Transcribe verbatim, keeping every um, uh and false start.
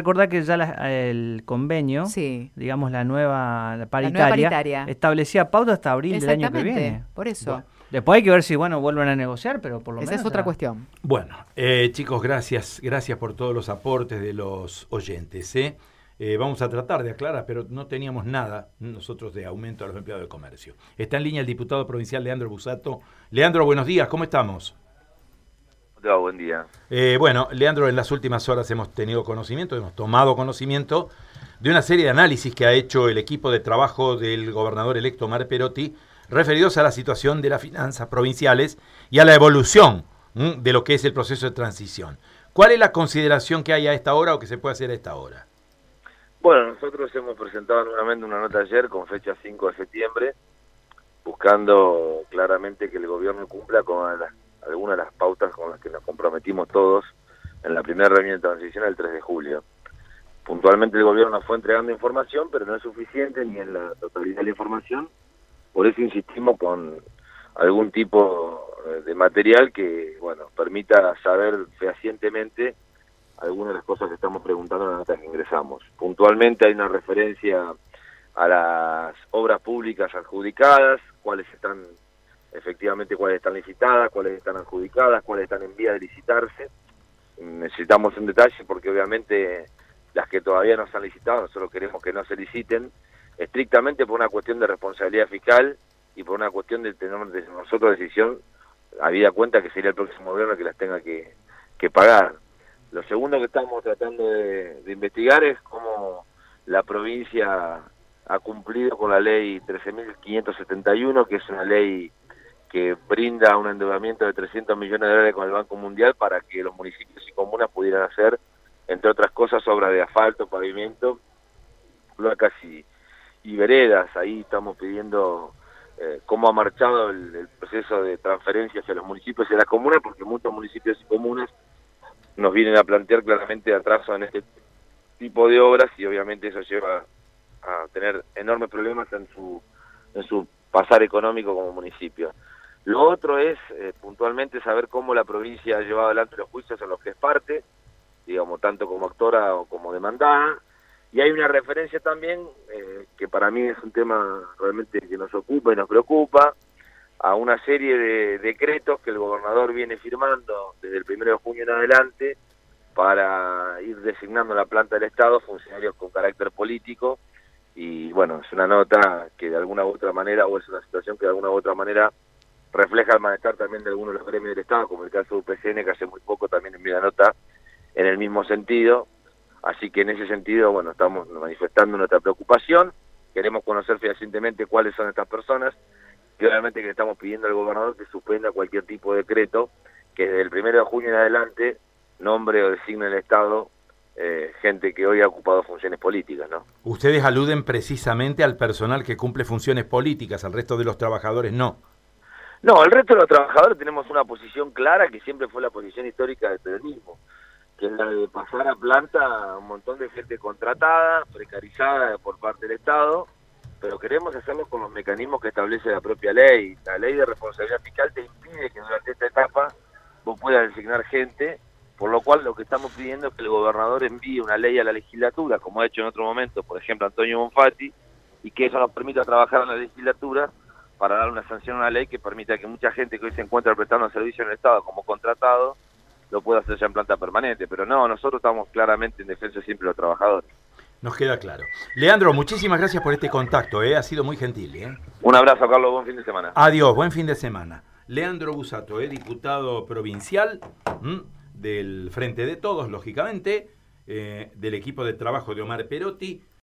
recordar que ya la, el convenio, sí. digamos la nueva la paritaria, la nueva paritaria, establecía pauta hasta abril del año que viene. Por eso. Bueno, después hay que ver si bueno vuelven a negociar, pero por lo Esa menos... es otra ya... cuestión. Bueno, eh, chicos, gracias. Gracias por todos los aportes de los oyentes, ¿eh? Eh, vamos a tratar de aclarar, pero no teníamos nada nosotros de aumento a los empleados de comercio. Está en línea el diputado provincial Leandro Busato. Leandro, buenos días, ¿cómo estamos? Hola, buen día. Eh, bueno, Leandro, en las últimas horas hemos tenido conocimiento, hemos tomado conocimiento de una serie de análisis que ha hecho el equipo de trabajo del gobernador electo Omar Perotti, referidos a la situación de las finanzas provinciales y a la evolución ¿m? de lo que es el proceso de transición. ¿Cuál es la consideración que hay a esta hora o que se puede hacer a esta hora? Bueno, nosotros hemos presentado nuevamente una nota ayer con fecha cinco de septiembre, buscando claramente que el gobierno cumpla con las, algunas de las pautas con las que nos comprometimos todos en la primera reunión de transición el tres de julio. Puntualmente el gobierno nos fue entregando información, pero no es suficiente ni en la totalidad de la información, por eso insistimos con algún tipo de material que, bueno, permita saber fehacientemente algunas de las cosas que estamos preguntando en la nota que ingresamos. Puntualmente hay una referencia a las obras públicas adjudicadas, cuáles están, efectivamente, cuáles están licitadas, cuáles están adjudicadas, cuáles están en vía de licitarse. Necesitamos un detalle porque obviamente las que todavía no se han licitado, nosotros queremos que no se liciten, estrictamente por una cuestión de responsabilidad fiscal y por una cuestión de tener de nosotros decisión, habida cuenta que sería el próximo gobierno que las tenga que, que pagar. Lo segundo que estamos tratando de, de investigar es cómo la provincia ha cumplido con la ley trece mil quinientos setenta y uno, que es una ley que brinda un endeudamiento de trescientos millones de dólares con el Banco Mundial para que los municipios y comunas pudieran hacer, entre otras cosas, obras de asfalto, pavimento, cloacas y, y veredas. Ahí estamos pidiendo eh, cómo ha marchado el, el proceso de transferencia hacia los municipios y a las comunas, porque muchos municipios y comunas nos vienen a plantear claramente atraso en este tipo de obras y obviamente eso lleva a tener enormes problemas en su en su pasar económico como municipio. Lo otro es eh, puntualmente saber cómo la provincia ha llevado adelante los juicios en los que es parte, digamos, tanto como actora o como demandada, y hay una referencia también, eh, que para mí es un tema realmente que nos ocupa y nos preocupa, a una serie de decretos que el gobernador viene firmando desde el primero de junio en adelante para ir designando en la planta del Estado funcionarios con carácter político, y bueno, es una nota que de alguna u otra manera, o es una situación que de alguna u otra manera refleja el malestar también de algunos de los gremios del Estado, como el caso de U P C N, que hace muy poco también envió una nota en el mismo sentido. Así que en ese sentido, bueno, estamos manifestando nuestra preocupación, queremos conocer fehacientemente cuáles son estas personas, y obviamente que le estamos pidiendo al gobernador que suspenda cualquier tipo de decreto que desde el primero de junio en adelante nombre o designe en el Estado eh, gente que hoy ha ocupado funciones políticas, ¿no? Ustedes aluden precisamente al personal que cumple funciones políticas, al resto de los trabajadores no. No, el resto de los trabajadores tenemos una posición clara que siempre fue la posición histórica del peronismo, que es la de pasar a planta a un montón de gente contratada, precarizada por parte del Estado, pero queremos hacerlo con los mecanismos que establece la propia ley. La ley de responsabilidad fiscal te impide que durante esta etapa vos puedas designar gente, por lo cual lo que estamos pidiendo es que el gobernador envíe una ley a la legislatura, como ha hecho en otro momento, por ejemplo, Antonio Bonfatti, y que eso nos permita trabajar en la legislatura para dar una sanción a una ley que permita que mucha gente que hoy se encuentra prestando servicio en el Estado como contratado, lo pueda hacer ya en planta permanente. Pero no, nosotros estamos claramente en defensa siempre de los trabajadores. Nos queda claro. Leandro, muchísimas gracias por este contacto, ¿eh? Ha sido muy gentil, ¿eh? Un abrazo, Carlos, buen fin de semana. Adiós, buen fin de semana. Leandro Busato, ¿eh? Diputado provincial ¿m? del Frente de Todos, lógicamente, eh, del equipo de trabajo de Omar Perotti.